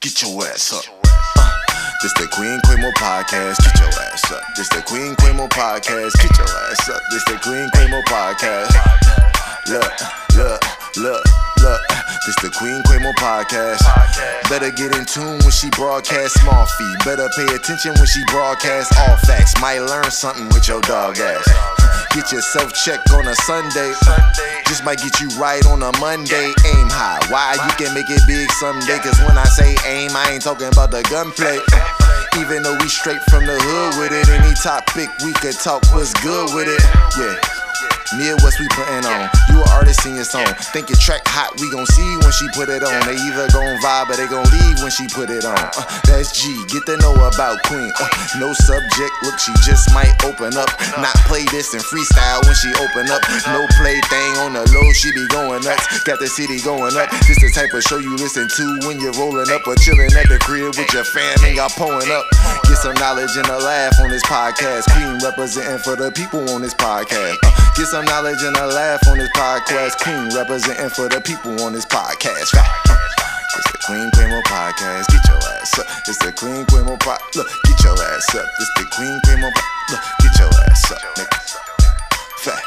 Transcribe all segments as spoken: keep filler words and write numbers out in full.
Get your ass up. Uh, this the Queen Quemo podcast. Get your ass up. This the Queen Quemo podcast. Get your ass up. This the Queen Quemo podcast. Look, look, look, look. This the Queen Quemo podcast. Better get in tune when she broadcast small fee. Better pay attention when she broadcast all facts. Might learn something with your dog ass. Get yourself checked on a Sunday. Just might get you right on a Monday. Aim high. Why? You can make it big someday. Cause when I say aim, I ain't talking about the gunplay. Even though we straight from the hood with it, any topic we could talk was good with it. Yeah. Midwest we putting on. You an artist in your song. Think your track hot, we gon' see when she put it on. They either gon' vibe or they gon' leave when she put it on. Uh, that's G, get to know about Queen. Uh, no subject, look, she just might open up. Not play this and freestyle when she open up. No play thing on the low, she be going nuts. Got the city going up. This the type of show you listen to when you're rolling up or chilling at the crib with your fam and y'all pulling up. Get some knowledge and a laugh on this podcast. Queen representing for the people on this podcast. Uh, get some knowledge and a laugh on this podcast. Queen representing for the people on this podcast. Uh, it's the Queen Quemo podcast. Get your ass up. It's the Queen Quemo pod. Look, get your ass up. It's the Queen Quemo pod. Look, get your ass up, nigga. Fat.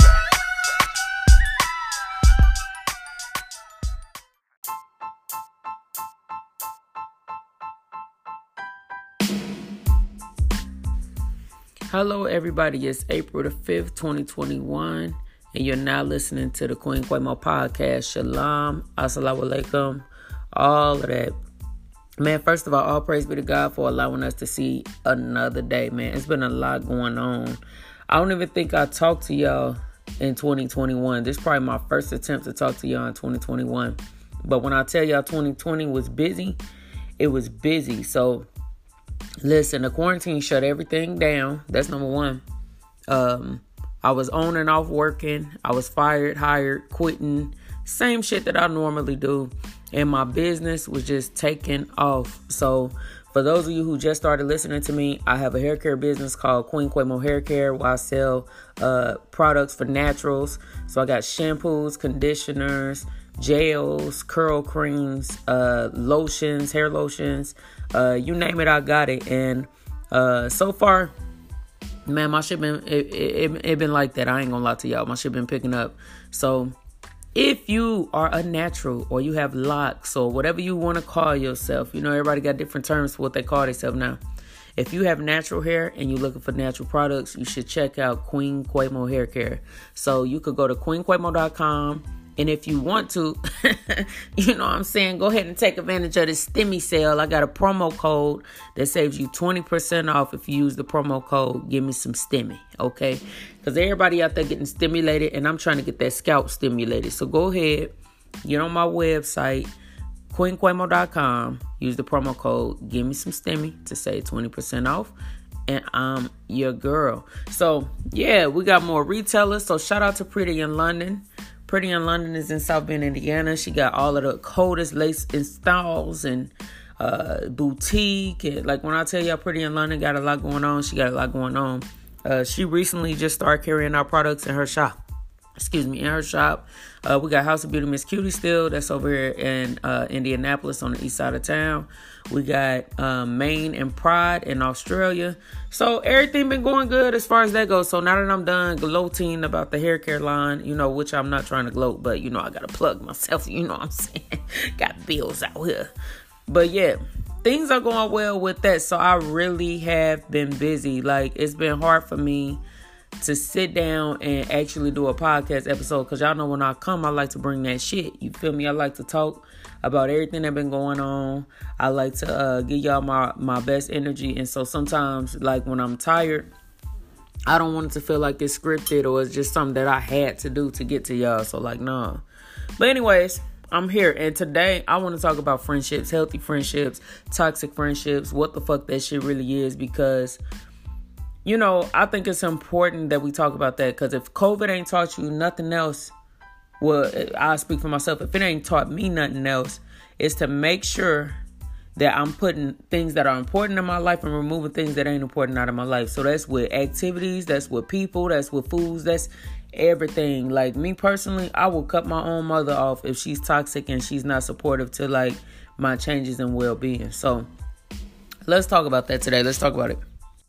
Hello everybody, it's April the fifth, twenty twenty-one, and you're now listening to the Queen Quemo podcast. Shalom, assalamu alaikum, all of that. Man, first of all, all praise be to God for allowing us to see another day, man. It's been a lot going on. I don't even think I talked to y'all in twenty twenty-one. This is probably my first attempt to talk to y'all in twenty twenty-one. But when I tell y'all twenty twenty was busy, it was busy. So listen, the quarantine shut everything down. That's number one. Um, I was on and off working. I was fired, hired, quitting. Same shit that I normally do. And my business was just taking off. So for those of you who just started listening to me, I have a hair care business called Queen Quemo Hair Care, where I sell uh, products for naturals. So I got shampoos, conditioners, gels, curl creams, uh, lotions, hair lotions, uh, you name it, I got it. And uh, so far, man, my shit been it, it, it been like that. I ain't gonna lie to y'all, my shit been picking up. So if you are a natural or you have locks or whatever you want to call yourself, you know, everybody got different terms for what they call themselves now. If you have natural hair and you're looking for natural products, you should check out Queen Quemo Hair Care. So you could go to queen quemo dot com. And if you want to, you know what I'm saying, go ahead and take advantage of this Stimmy sale. I got a promo code that saves you twenty percent off if you use the promo code, give me some Stimmy, okay? Because everybody out there getting stimulated, and I'm trying to get that scalp stimulated. So go ahead, get on my website, queen quemo dot com, use the promo code, give me some Stimmy to save twenty percent off. And I'm your girl. So, yeah, we got more retailers. So shout out to Pretty in London. Pretty in London is in South Bend, Indiana. She got all of the coldest lace installs and uh, boutique. And like when I tell y'all, Pretty in London got a lot going on. She got a lot going on. Uh, she recently just started carrying our products in her shop. Excuse me, in her shop. Uh, we got House of Beauty Miss Cutie still. That's over here in uh, Indianapolis on the east side of town. We got um, Maine and Pride in Australia. So everything been going good as far as that goes. So now that I'm done gloating about the hair care line, you know, which I'm not trying to gloat, but, you know, I got to plug myself. You know what I'm saying? Got bills out here. But, yeah, things are going well with that. So I really have been busy. Like, it's been hard for me to sit down and actually do a podcast episode, because y'all know when I come, I like to bring that shit. You feel me? I like to talk about everything that been going on. I like to uh, give y'all my, my best energy. And so sometimes, like when I'm tired, I don't want it to feel like it's scripted or it's just something that I had to do to get to y'all. So like, nah. But anyways, I'm here. And today I want to talk about friendships, healthy friendships, toxic friendships, what the fuck that shit really is. Because, you know, I think it's important that we talk about that, because if COVID ain't taught you nothing else, well, I speak for myself. If it ain't taught me nothing else, it's to make sure that I'm putting things that are important in my life and removing things that ain't important out of my life. So that's with activities, that's with people, that's with foods, that's everything. Like, me personally, I will cut my own mother off if she's toxic and she's not supportive to, like, my changes and well-being. So, let's talk about that today. Let's talk about it.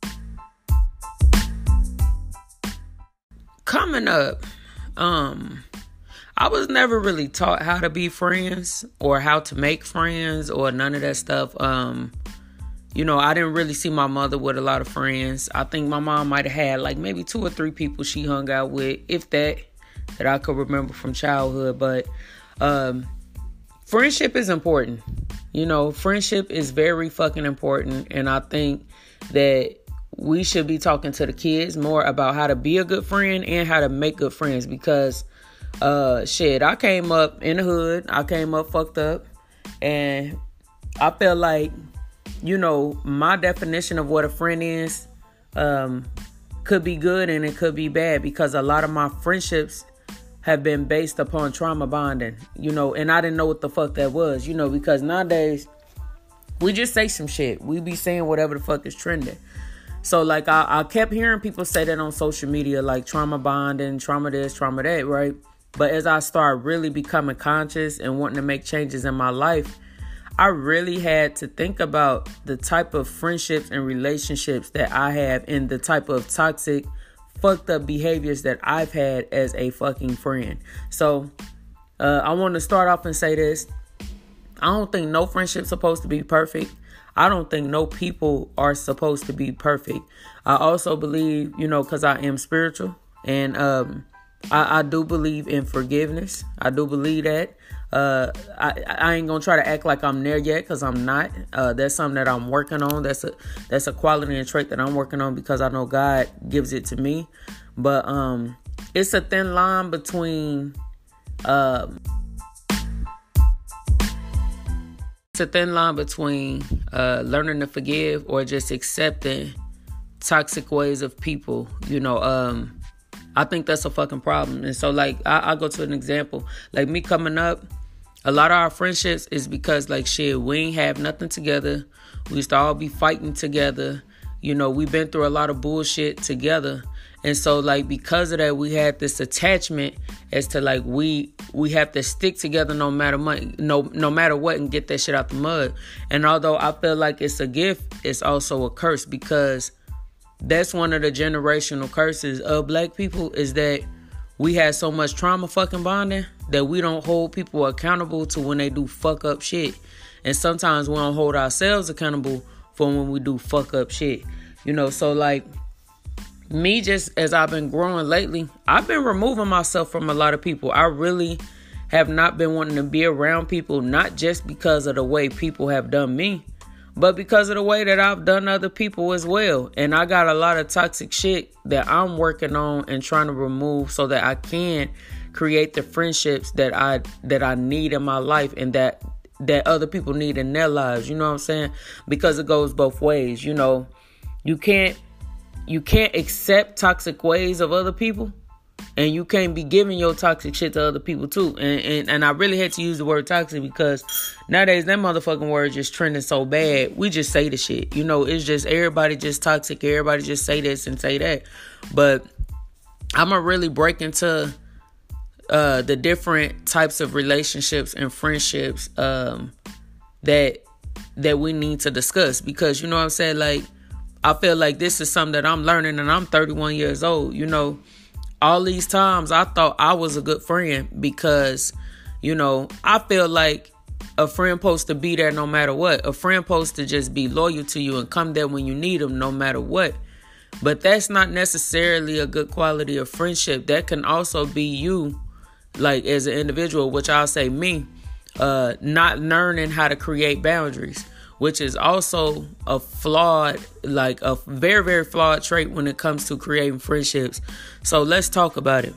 Coming up, um, I was never really taught how to be friends or how to make friends or none of that stuff. Um, you know, I didn't really see my mother with a lot of friends. I think my mom might have had like maybe two or three people she hung out with, if that, that I could remember from childhood. But um, friendship is important. You know, friendship is very fucking important. And I think that we should be talking to the kids more about how to be a good friend and how to make good friends, because uh shit, I came up in the hood. I came up fucked up, and I feel like, you know, my definition of what a friend is um could be good and it could be bad, because a lot of my friendships have been based upon trauma bonding, you know, and I didn't know what the fuck that was, you know, because nowadays we just say some shit. We be saying whatever the fuck is trending. So, like, I, I kept hearing people say that on social media, like trauma bonding, trauma this, trauma that, right? But as I started really becoming conscious and wanting to make changes in my life, I really had to think about the type of friendships and relationships that I have and the type of toxic, fucked up behaviors that I've had as a fucking friend. So, uh, I want to start off and say this. I don't think no friendship's supposed to be perfect. I don't think no people are supposed to be perfect. I also believe, you know, because I am spiritual, and um, I, I do believe in forgiveness. I do believe that. Uh, I, I ain't gonna try to act like I'm there yet, because I'm not. Uh, that's something that I'm working on. That's a that's a quality and trait that I'm working on, because I know God gives it to me. But um, it's a thin line between. Uh, It's a thin line between uh, learning to forgive or just accepting toxic ways of people. You know, um, I think that's a fucking problem. And so, like, I, I'll go to an example. Like, me coming up, a lot of our friendships is because, like, shit, we ain't have nothing together. We used to all be fighting together. You know, we've been through a lot of bullshit together. And so, like, because of that, we had this attachment as to, like, we we have to stick together no matter what, no, no matter what, and get that shit out the mud. And although I feel like it's a gift, it's also a curse, because that's one of the generational curses of black people, is that we had so much trauma fucking bonding that we don't hold people accountable to when they do fuck up shit. And sometimes we don't hold ourselves accountable for when we do fuck up shit. You know, so, like, me, just as I've been growing lately, I've been removing myself from a lot of people. I really have not been wanting to be around people, not just because of the way people have done me, but because of the way that I've done other people as well. And I got a lot of toxic shit that I'm working on and trying to remove so that I can create the friendships that I that I need in my life, and that that other people need in their lives. You know what I'm saying? Because it goes both ways. You know, you can't You can't accept toxic ways of other people, and you can't be giving your toxic shit to other people too. And, and and I really had to use the word toxic, because nowadays that motherfucking word just trending so bad. We just say the shit. You know, it's just everybody just toxic. Everybody just say this and say that. But I'm going to really break into uh, the different types of relationships and friendships um, that that we need to discuss, because, you know what I'm saying, like, I feel like this is something that I'm learning, and I'm thirty-one years old. You know, all these times I thought I was a good friend because, you know, I feel like a friend supposed to be there no matter what. A friend supposed to just be loyal to you and come there when you need them no matter what. But that's not necessarily a good quality of friendship. That can also be you, like, as an individual, which I'll say me, uh, not learning how to create boundaries, which is also a flawed, like a very, very flawed trait when it comes to creating friendships. So let's talk about it.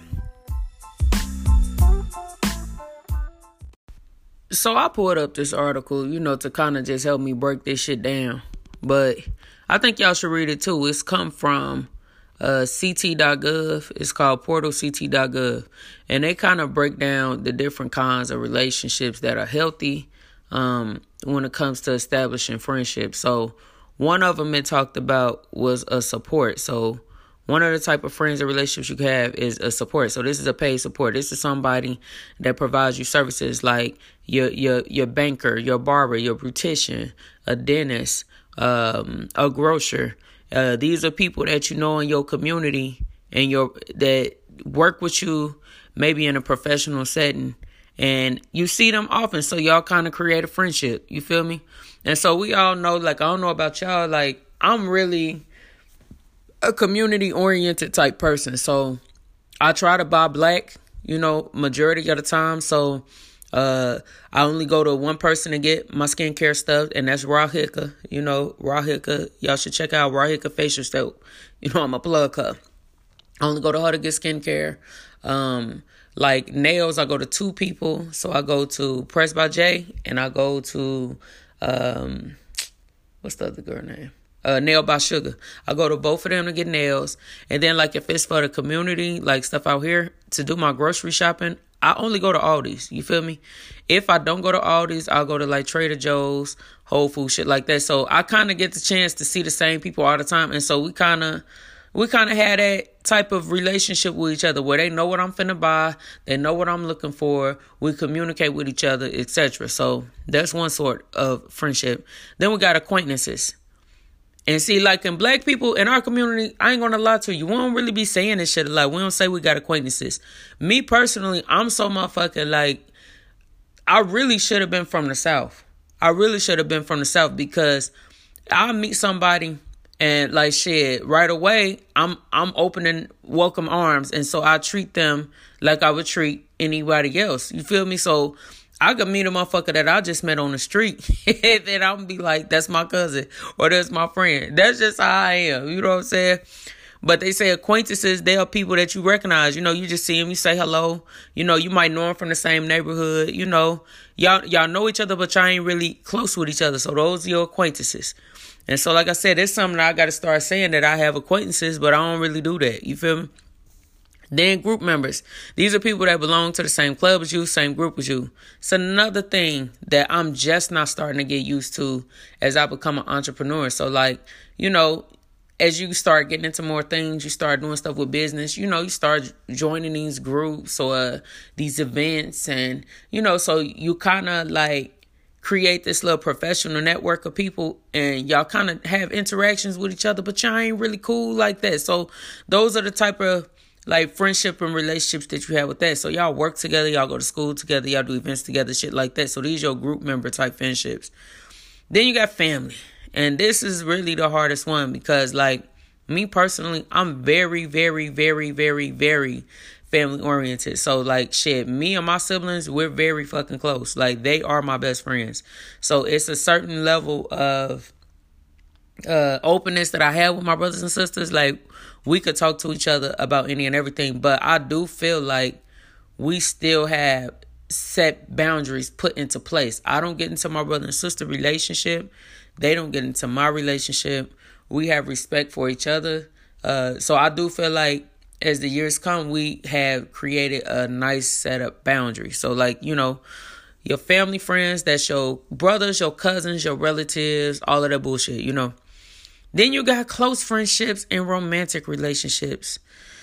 So I pulled up this article, you know, to kind of just help me break this shit down. But I think y'all should read it too. It's come from uh, C T dot gov. It's called portal C T dot gov. And they kind of break down the different kinds of relationships that are healthy um, when it comes to establishing friendships. So one of them it talked about was a support. So one of the type of friends and relationships you can have is a support. So this is a paid support. This is somebody that provides you services like your your your banker, your barber, your beautician, a dentist, um, a grocer. Uh, these are people that you know in your community and your that work with you, maybe in a professional setting, and you see them often. So y'all kind of create a friendship. You feel me? And so we all know, like, I don't know about y'all, like, I'm really a community-oriented type person. So I try to buy black, you know, majority of the time. So uh, I only go to one person to get my skincare stuff, and that's Raw Hicka. You know, Raw Hicka. Y'all should check out Raw Hicka Facial Soap. You know, I'm a plug her. I only go to her to get skincare. Um, like nails, I go to two people. So I go to Pressed by Jay, and I go to... Um, what's the other girl name? Uh, Nail by Sugar. I go to both of them to get nails. And then, like, if it's for the community, like stuff out here, to do my grocery shopping, I only go to Aldi's. You feel me? If I don't go to Aldi's, I'll go to, like, Trader Joe's, Whole Foods, shit like that. So I kind of get the chance to see the same people all the time. And so we kind of, we kind of had that type of relationship with each other where they know what I'm finna buy, they know what I'm looking for, we communicate with each other, et cetera. So that's one sort of friendship. Then we got acquaintances. And see, like in black people in our community, I ain't gonna lie to you, we don't really be saying this shit a lot. We don't say we got acquaintances. Me personally, I'm so motherfucking like, I really should have been from the South. I really should have been from the South because I'll meet somebody and like shit, right away, I'm I'm opening welcome arms. And so I treat them like I would treat anybody else. You feel me? So I could meet a motherfucker that I just met on the street. And then I'm be like, that's my cousin or that's my friend. That's just how I am. You know what I'm saying? But they say acquaintances, they are people that you recognize. You know, you just see them, you say hello. You know, you might know them from the same neighborhood. You know, y'all y'all know each other, but y'all ain't really close with each other. So those are your acquaintances. And so, like I said, it's something that I got to start saying that I have acquaintances, but I don't really do that. You feel me? Then group members. These are people that belong to the same club as you, same group as you. It's another thing that I'm just not starting to get used to as I become an entrepreneur. So, like, you know, as you start getting into more things, you start doing stuff with business, you know, you start joining these groups or uh, these events. And, you know, so you kind of like create this little professional network of people and y'all kind of have interactions with each other, but y'all ain't really cool like that. So those are the type of like friendship and relationships that you have with that. So y'all work together, y'all go to school together, y'all do events together, shit like that. So these are your group member type friendships. Then you got family. And this is really the hardest one because like me personally, I'm very, very, very, very, very family oriented. So like shit, me and my siblings, we're very fucking close. Like they are my best friends. So it's a certain level of uh, openness that I have with my brothers and sisters. Like we could talk to each other about any and everything. But I do feel like we still have set boundaries put into place. I don't get into my brother and sister relationship. They don't get into my relationship. We have respect for each other. Uh, so I do feel like as the years come, we have created a nice set of boundaries. So like, you know, your family friends, that's your brothers, your cousins, your relatives, all of that bullshit, you know. Then you got close friendships and romantic relationships.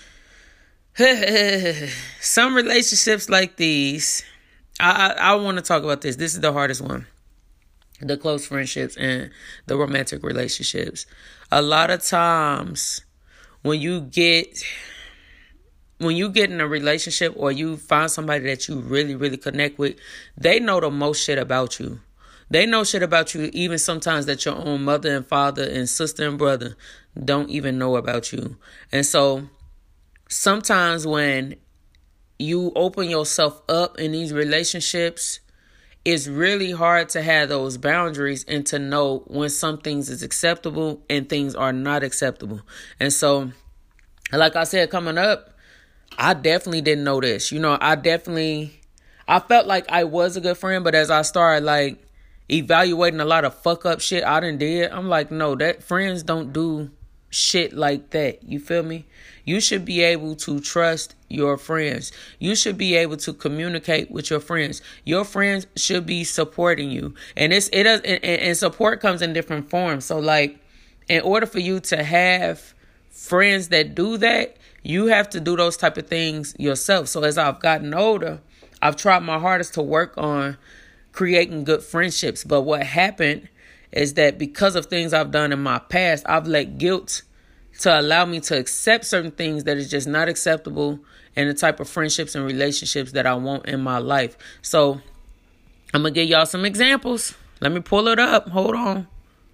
Some relationships like these, I, I, I want to talk about this. This is the hardest one. The close friendships and the romantic relationships. A lot of times when you get when you get in a relationship or you find somebody that you really, really connect with, they know the most shit about you. They know shit about you even sometimes that your own mother and father and sister and brother don't even know about you. And so sometimes when you open yourself up in these relationships, it's really hard to have those boundaries and to know when some things is acceptable and things are not acceptable. And so, like I said, coming up, I definitely didn't know this. You know, I definitely, I felt like I was a good friend, but as I started like evaluating a lot of fuck up shit I done did, I'm like, no, that friends don't do shit like that. You feel me? You should be able to trust your friends. You should be able to communicate with your friends. Your friends should be supporting you. And it's it does and, and support comes in different forms. So like in order for you to have friends that do that, you have to do those type of things yourself. So as I've gotten older, I've tried my hardest to work on creating good friendships. But what happened is that because of things I've done in my past, I've let guilt to allow me to accept certain things that is just not acceptable in the type of friendships and relationships that I want in my life. So I'm going to give y'all some examples. Let me pull it up. Hold on.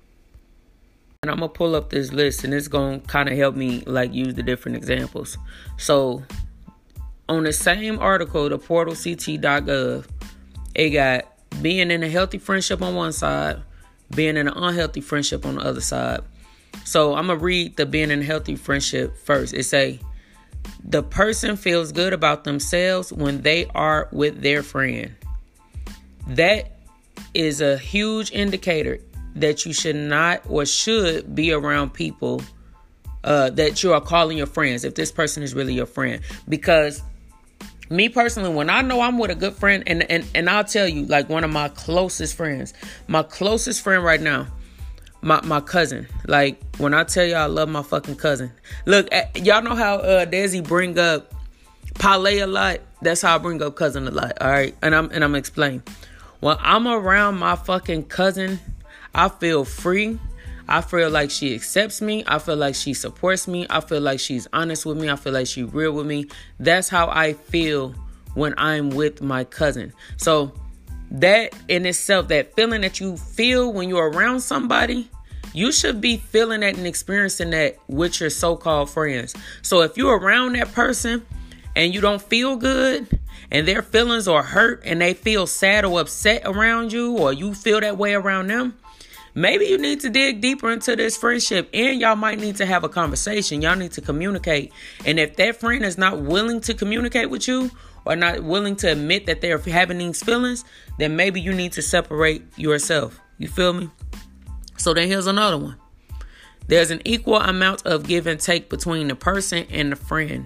And I'm going to pull up this list, and it's going to kind of help me like use the different examples. So on the same article, the portal c t dot gov, it got being in a healthy friendship on one side, being in an unhealthy friendship on the other side. So I'm going to read the being in a healthy friendship first. It say, the person feels good about themselves when they are with their friend. That is a huge indicator that you should not or should be around people uh, that you are calling your friends, if this person is really your friend. Because me personally, when I know I'm with a good friend, and, and, and I'll tell you, like one of my closest friends, my closest friend right now, my, my cousin. Like when I tell you I love my fucking cousin. Look, y'all know how uh, Desi bring up Parlay a lot? That's how I bring up cousin a lot, all right? And I'm and I'm explaining. When I'm around my fucking cousin, I feel free. I feel like she accepts me. I feel like she supports me. I feel like she's honest with me. I feel like she's real with me. That's how I feel when I'm with my cousin. So that in itself, that feeling that you feel when you're around somebody, you should be feeling that and experiencing that with your so-called friends. So if you're around that person and you don't feel good, and their feelings are hurt, and they feel sad or upset around you, or you feel that way around them, maybe you need to dig deeper into this friendship, and y'all might need to have a conversation. Y'all need to communicate. And if that friend is not willing to communicate with you, or not willing to admit that they're having these feelings, then maybe you need to separate yourself. You feel me? So then here's another one. There's an equal amount of give and take between the person and the friend.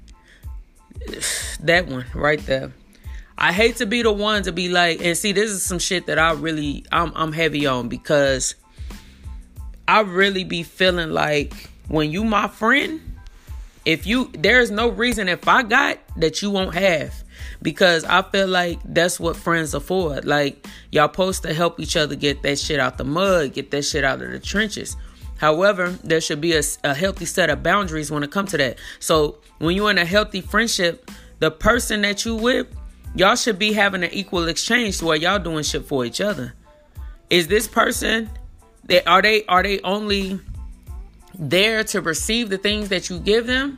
That one right there. I hate to be the one to be like, and see, this is some shit that I really, I'm, I'm heavy on, because I really be feeling like when you my friend, if you, there's no reason if I got that you won't have, because I feel like that's what friends are for. Like, y'all supposed to help each other get that shit out the mud, get that shit out of the trenches. However, there should be a, a healthy set of boundaries when it comes to that. So when you're in a healthy friendship, the person that you with, y'all should be having an equal exchange to where y'all doing shit for each other. Is this person, they, are they are they only there to receive the things that you give them?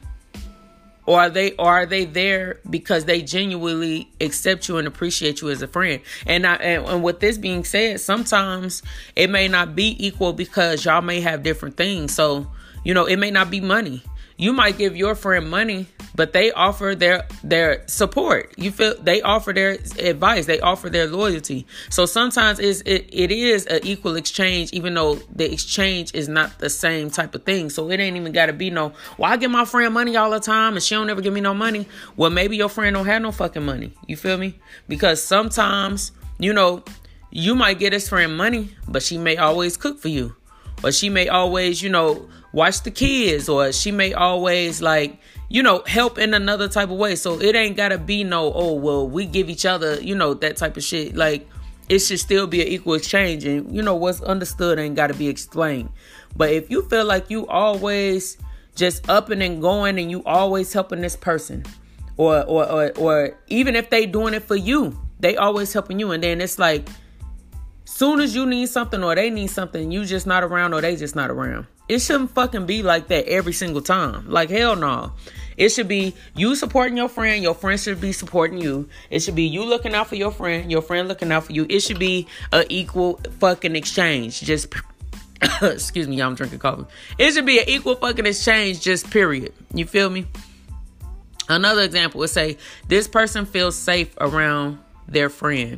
Or are they or are they there because they genuinely accept you and appreciate you as a friend? And, I, and and with this being said, sometimes it may not be equal because y'all may have different things. So, you know, it may not be money. You might give your friend money, but they offer their their support. You feel they offer their advice. They offer their loyalty. So sometimes it's, it it is an equal exchange, even though the exchange is not the same type of thing. So it ain't even got to be no, well, I give my friend money all the time and she don't ever give me no money. Well, maybe your friend don't have no fucking money. You feel me? Because sometimes, you know, you might get this friend money, but she may always cook for you. Or she may always, you know, watch the kids, or she may always, like, you know, help in another type of way. So it ain't got to be no, oh, well, we give each other, you know, that type of shit. Like, it should still be an equal exchange. And, you know, what's understood ain't got to be explained. But if you feel like you always just upping and going and you always helping this person, or, or, or, or even if they doing it for you, they always helping you. And then it's like, soon as you need something or they need something, you just not around or they just not around. It shouldn't fucking be like that every single time. Like, hell no. It should be you supporting your friend. Your friend should be supporting you. It should be you looking out for your friend. Your friend looking out for you. It should be an equal fucking exchange. Just, excuse me, y'all, I'm drinking coffee. It should be an equal fucking exchange, just period. You feel me? Another example would say, this person feels safe around their friend.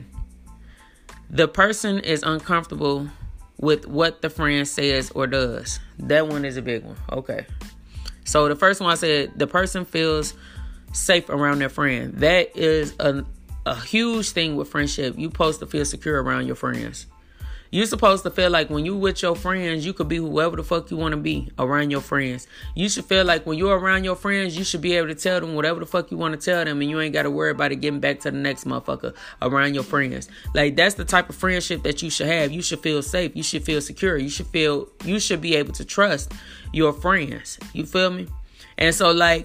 The person is uncomfortable with what the friend says or does. That one is a big one. Okay. So the first one I said, the person feels safe around their friend. That is a, a huge thing with friendship. You supposed to feel secure around your friends. You're supposed to feel like when you with your friends, you could be whoever the fuck you want to be around your friends. You should feel like when you're around your friends, you should be able to tell them whatever the fuck you want to tell them, and you ain't got to worry about it getting back to the next motherfucker around your friends. Like, that's the type of friendship that you should have. You should feel safe. You should feel secure. You should feel, you should be able to trust your friends. You feel me? And so, like,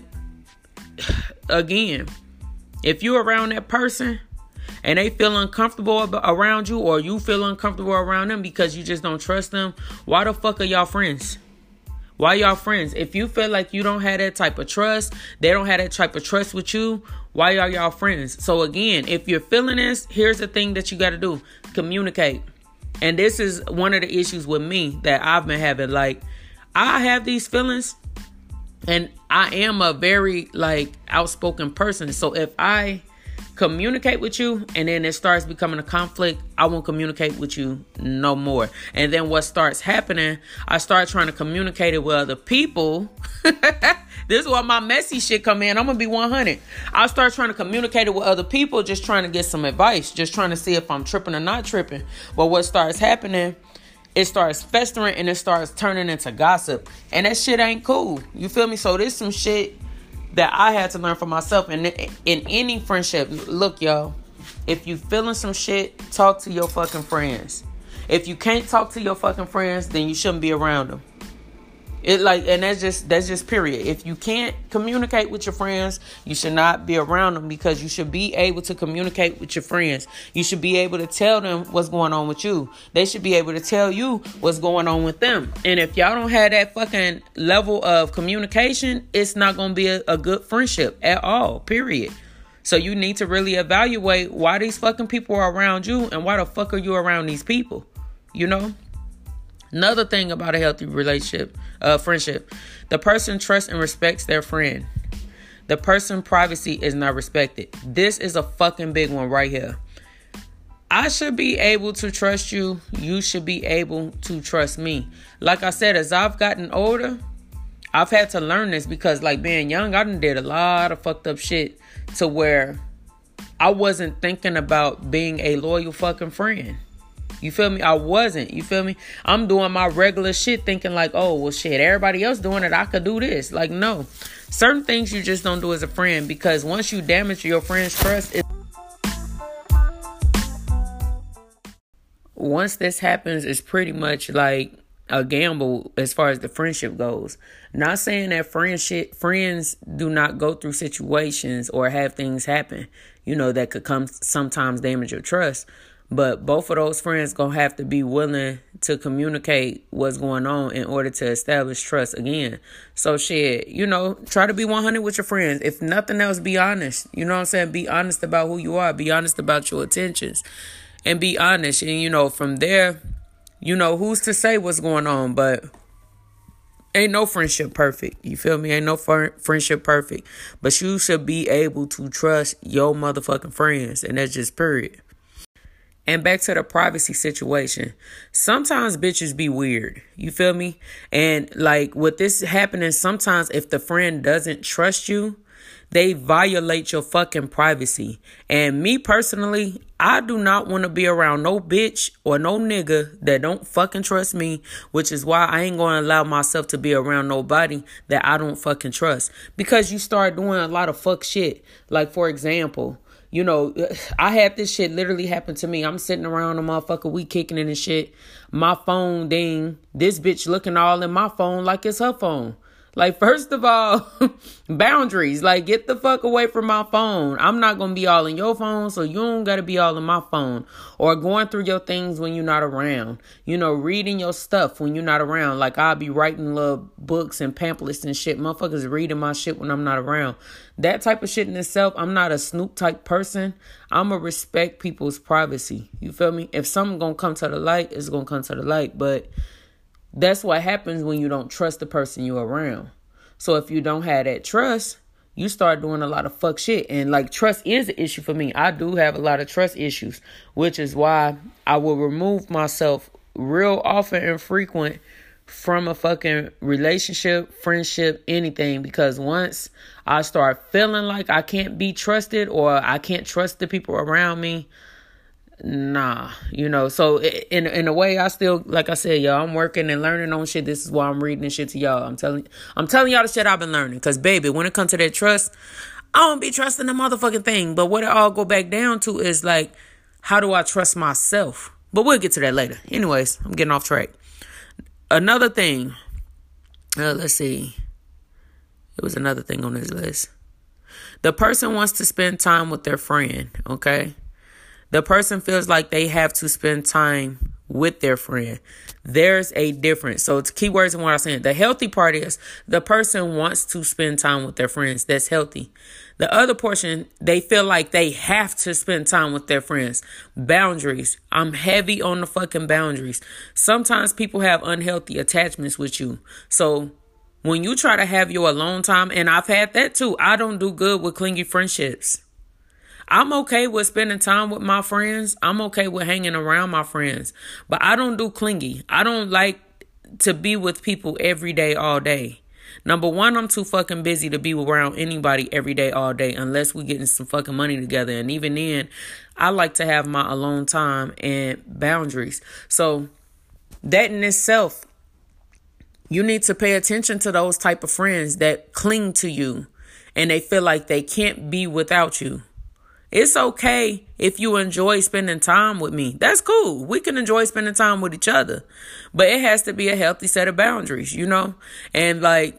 again, if you're around that person and they feel uncomfortable around you, or you feel uncomfortable around them because you just don't trust them, why the fuck are y'all friends? Why y'all friends? If you feel like you don't have that type of trust, they don't have that type of trust with you, why are y'all friends? So again, if you're feeling this, here's the thing that you got to do. Communicate. And this is one of the issues with me that I've been having. Like, I have these feelings, and I am a very, like, outspoken person. So if I communicate with you and then it starts becoming a conflict, I won't communicate with you no more. And then what starts happening, I start trying to communicate it with other people. This is where my messy shit come in. I'm gonna be one hundred. I start trying to communicate it with other people, just trying to get some advice, just trying to see if I'm tripping or not tripping. But what starts happening, it starts festering and it starts turning into gossip, and that shit ain't cool. You feel me? So there's some shit that I had to learn for myself. And in any friendship, look, y'all, if you feeling some shit, talk to your fucking friends. If you can't talk to your fucking friends, then you shouldn't be around them. It like, and that's just, that's just period. If you can't communicate with your friends, you should not be around them, because you should be able to communicate with your friends. You should be able to tell them what's going on with you. They should be able to tell you what's going on with them. And if y'all don't have that fucking level of communication, it's not going to be a, a good friendship at all, period. So you need to really evaluate why these fucking people are around you, and why the fuck are you around these people, you know? Another thing about a healthy relationship, uh, friendship, the person trusts and respects their friend. The person's privacy is not respected. This is a fucking big one right here. I should be able to trust you. You should be able to trust me. Like I said, as I've gotten older, I've had to learn this, because like being young, I done did a lot of fucked up shit to where I wasn't thinking about being a loyal fucking friend. You feel me? I wasn't. You feel me? I'm doing my regular shit thinking like, oh, well, shit, everybody else doing it, I could do this. Like, no. Certain things you just don't do as a friend, because once you damage your friend's trust, it- once this happens, it's pretty much like a gamble as far as the friendship goes. Not saying that friendship friends do not go through situations or have things happen, you know, that could come sometimes damage your trust. But both of those friends gonna have to be willing to communicate what's going on in order to establish trust again. So shit, you know, try to be one hundred with your friends. If nothing else, be honest. You know what I'm saying? Be honest about who you are. Be honest about your intentions. And be honest. And, you know, from there, you know, who's to say what's going on? But ain't no friendship perfect. You feel me? Ain't no fr- friendship perfect. But you should be able to trust your motherfucking friends. And that's just period. And back to the privacy situation. Sometimes bitches be weird. You feel me? And like with this happening, sometimes if the friend doesn't trust you, they violate your fucking privacy. And me personally, I do not want to be around no bitch or no nigga that don't fucking trust me, which is why I ain't going to allow myself to be around nobody that I don't fucking trust. Because you start doing a lot of fuck shit. Like, for example, you know, I had this shit literally happen to me. I'm sitting around a motherfucker, we kicking it and shit. My phone ding. This bitch looking all in my phone like it's her phone. Like, first of all, boundaries. Like, get the fuck away from my phone. I'm not going to be all in your phone, so you don't got to be all in my phone. Or going through your things when you're not around. You know, reading your stuff when you're not around. Like, I'll be writing little books and pamphlets and shit. Motherfuckers reading my shit when I'm not around. That type of shit in itself, I'm not a Snoop type person. I'm going to respect people's privacy. You feel me? If something going to come to the light, it's going to come to the light. But that's what happens when you don't trust the person you're around. So if you don't have that trust, you start doing a lot of fuck shit. And like, trust is an issue for me. I do have a lot of trust issues, which is why I will remove myself real often and frequent from a fucking relationship, friendship, anything. Because once I start feeling like I can't be trusted or I can't trust the people around me, nah, you know. So in in a way, I still, like I said, y'all, I'm working and learning on shit. This is why I'm reading this shit to y'all. I'm telling, I'm telling y'all the shit I've been learning. Cause baby, when it comes to that trust, I don't be trusting the motherfucking thing. But what it all go back down to is like, how do I trust myself? But we'll get to that later. Anyways, I'm getting off track. Another thing. Uh, let's see. It was another thing on this list. The person wants to spend time with their friend, okay? The person feels like they have to spend time with their friend. There's a difference. So it's keywords in what I'm saying. The healthy part is the person wants to spend time with their friends. That's healthy. The other portion, they feel like they have to spend time with their friends. Boundaries. I'm heavy on the fucking boundaries. Sometimes people have unhealthy attachments with you. So when you try to have your alone time, and I've had that too, I don't do good with clingy friendships. I'm okay with spending time with my friends. I'm okay with hanging around my friends. But I don't do clingy. I don't like to be with people every day, all day. Number one, I'm too fucking busy to be around anybody every day, all day, unless we getting some fucking money together. And even then, I like to have my alone time and boundaries. So that in itself, you need to pay attention to those type of friends that cling to you and they feel like they can't be without you. It's okay if you enjoy spending time with me. That's cool. We can enjoy spending time with each other. But it has to be a healthy set of boundaries, you know? And like,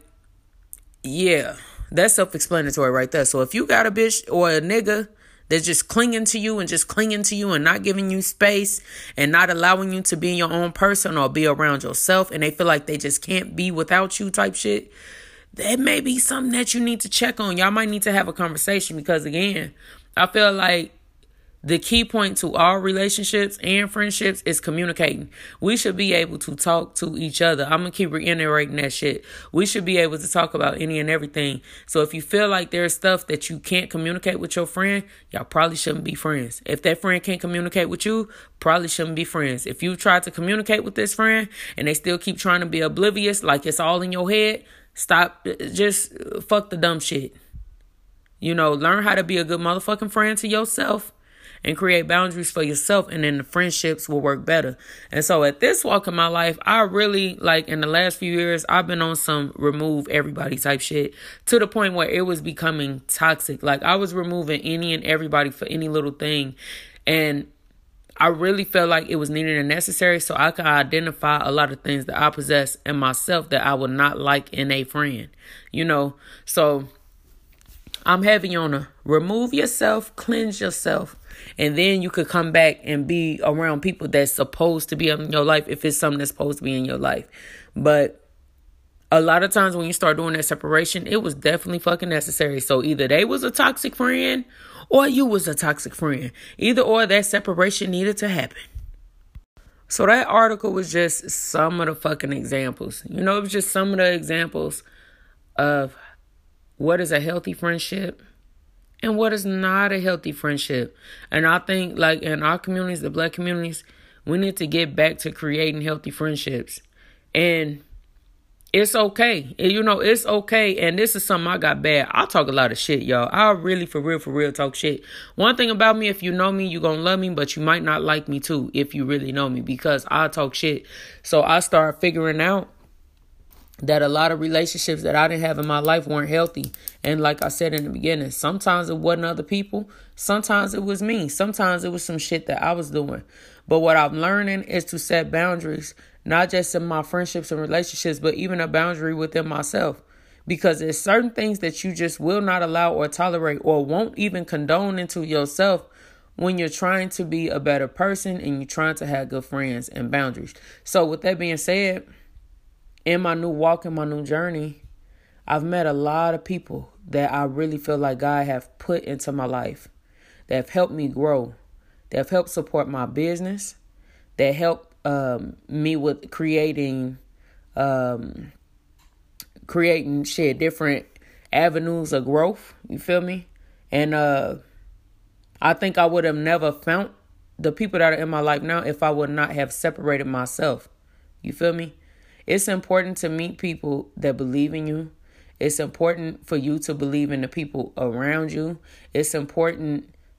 yeah, that's self-explanatory right there. So if you got a bitch or a nigga that's just clinging to you and just clinging to you and not giving you space and not allowing you to be your own person or be around yourself, and they feel like they just can't be without you type shit, that may be something that you need to check on. Y'all might need to have a conversation because, again, I feel like the key point to all relationships and friendships is communicating. We should be able to talk to each other. I'm going to keep reiterating that shit. We should be able to talk about any and everything. So if you feel like there's stuff that you can't communicate with your friend, y'all probably shouldn't be friends. If that friend can't communicate with you, probably shouldn't be friends. If you try to communicate with this friend and they still keep trying to be oblivious, like it's all in your head, stop. Just fuck the dumb shit. You know, learn how to be a good motherfucking friend to yourself and create boundaries for yourself, and then the friendships will work better. And so at this walk in my life, I really, like in the last few years, I've been on some remove everybody type shit to the point where it was becoming toxic. Like I was removing any and everybody for any little thing. And I really felt like it was needed and necessary so I could identify a lot of things that I possess in myself that I would not like in a friend, you know? So I'm heavy on a remove yourself, cleanse yourself, and then you could come back and be around people that's supposed to be in your life if it's something that's supposed to be in your life. But a lot of times when you start doing that separation, it was definitely fucking necessary. So either they was a toxic friend or you was a toxic friend. Either or, that separation needed to happen. So that article was just some of the fucking examples. You know, it was just some of the examples of what is a healthy friendship and what is not a healthy friendship. And I think, like, in our communities, the Black communities, we need to get back to creating healthy friendships. And it's okay. You know, it's okay. And this is something I got bad. I talk a lot of shit, y'all. I really, for real, for real, talk shit. One thing about me, if you know me, you're going to love me, but you might not like me, too, if you really know me, because I talk shit. So I started figuring out that a lot of relationships that I didn't have in my life weren't healthy. And like I said in the beginning, sometimes it wasn't other people. Sometimes it was me. Sometimes it was some shit that I was doing. But what I'm learning is to set boundaries, not just in my friendships and relationships, but even a boundary within myself. Because there's certain things that you just will not allow or tolerate or won't even condone into yourself when you're trying to be a better person and you're trying to have good friends and boundaries. So with that being said, in my new walk, in my new journey, I've met a lot of people that I really feel like God have put into my life that have helped me grow, that have helped support my business, that help um, me with creating, um, creating shit, different avenues of growth. You feel me? And uh, I think I would have never found the people that are in my life now if I would not have separated myself. You feel me? It's important to meet people that believe in you. It's important for you to believe in the people around you. It's important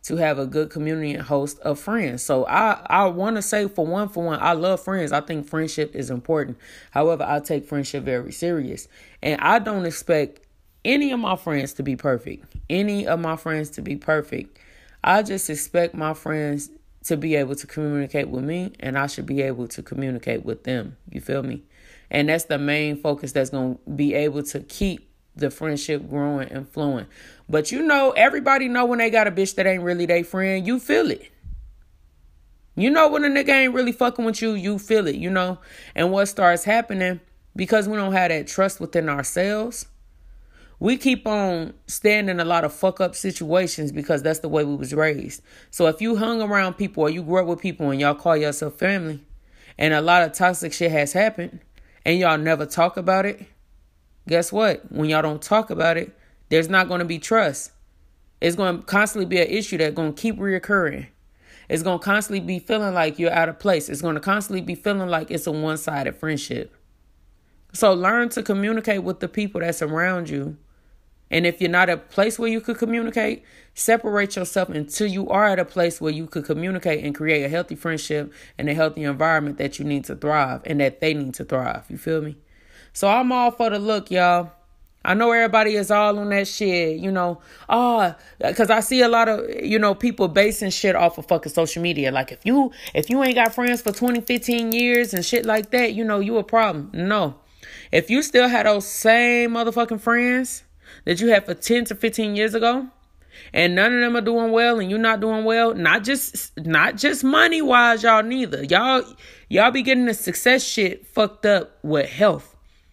to have a good community and host of friends. So I, I want to say for one, for one, I love friends. I think friendship is important. However, I take friendship very serious. And I don't expect any of my friends to be perfect. Any of my friends to be perfect. I just expect my friends to be able to communicate with me, and I should be able to communicate with them. You feel me? And that's the main focus that's going to be able to keep the friendship growing and flowing. But you know, everybody know when they got a bitch that ain't really their friend. You feel it. You know when a nigga ain't really fucking with you, you feel it, you know. And what starts happening, because we don't have that trust within ourselves, we keep on staying in a lot of fuck up situations because that's the way we was raised. So if you hung around people or you grew up with people and y'all call yourself family, and a lot of toxic shit has happened and y'all never talk about it, guess what? When y'all don't talk about it, there's not going to be trust. It's going to constantly be an issue that's going to keep reoccurring. It's going to constantly be feeling like you're out of place. It's going to constantly be feeling like it's a one-sided friendship. So learn to communicate with the people that's around you. And if you're not at a place where you could communicate, separate yourself until you are at a place where you could communicate and create a healthy friendship and a healthy environment that you need to thrive and that they need to thrive. You feel me? So I'm all for the look, y'all. I know everybody is all on that shit, you know. Oh, because I see a lot of, you know, people basing shit off of fucking social media. Like, if you if you ain't got friends for twenty, fifteen years and shit like that, you know, you a problem. No. If you still had those same motherfucking friends that you had for ten to fifteen years ago, and none of them are doing well and you're not doing well, not just not just money wise, y'all neither. Y'all, y'all be getting the success shit fucked up with health.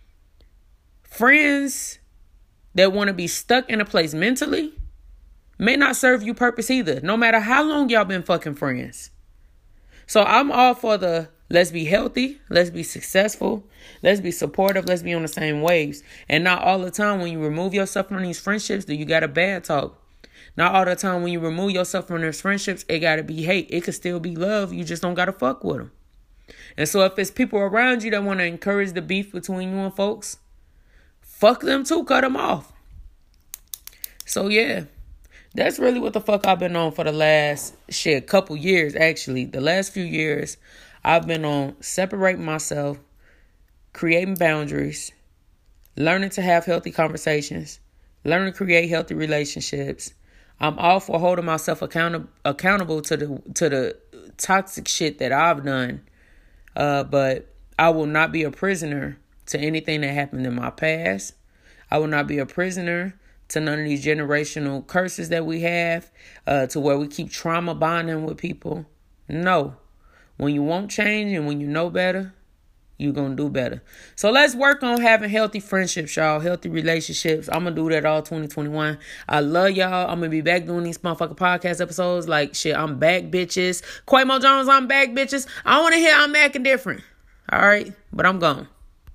Friends that want to be stuck in a place mentally may not serve you purpose either, no matter how long y'all been fucking friends. So I'm all for the let's be healthy, let's be successful, let's be supportive, let's be on the same waves. And not all the time when you remove yourself from these friendships do you got a bad talk. Not all the time when you remove yourself from these friendships, it got to be hate. It could still be love. You just don't got to fuck with them. And so if it's people around you that want to encourage the beef between you and folks, fuck them too. Cut them off. So, yeah, that's really what the fuck I've been on for the last, shit, couple years, actually. The last few years, I've been on separating myself, creating boundaries, learning to have healthy conversations, learning to create healthy relationships. I'm all for holding myself account- accountable to the to the toxic shit that I've done. Uh, but I will not be a prisoner to anything that happened in my past. I will not be a prisoner to none of these generational curses that we have, uh, to where we keep trauma bonding with people. No. When you won't change and when you know better, you're going to do better. So let's work on having healthy friendships, y'all. Healthy relationships. I'm going to do that all twenty twenty-one. I love y'all. I'm going to be back doing these motherfucking podcast episodes. Like, shit, I'm back, bitches. Quavo Jones, I'm back, bitches. I want to hear I'm acting different. All right? But I'm gone.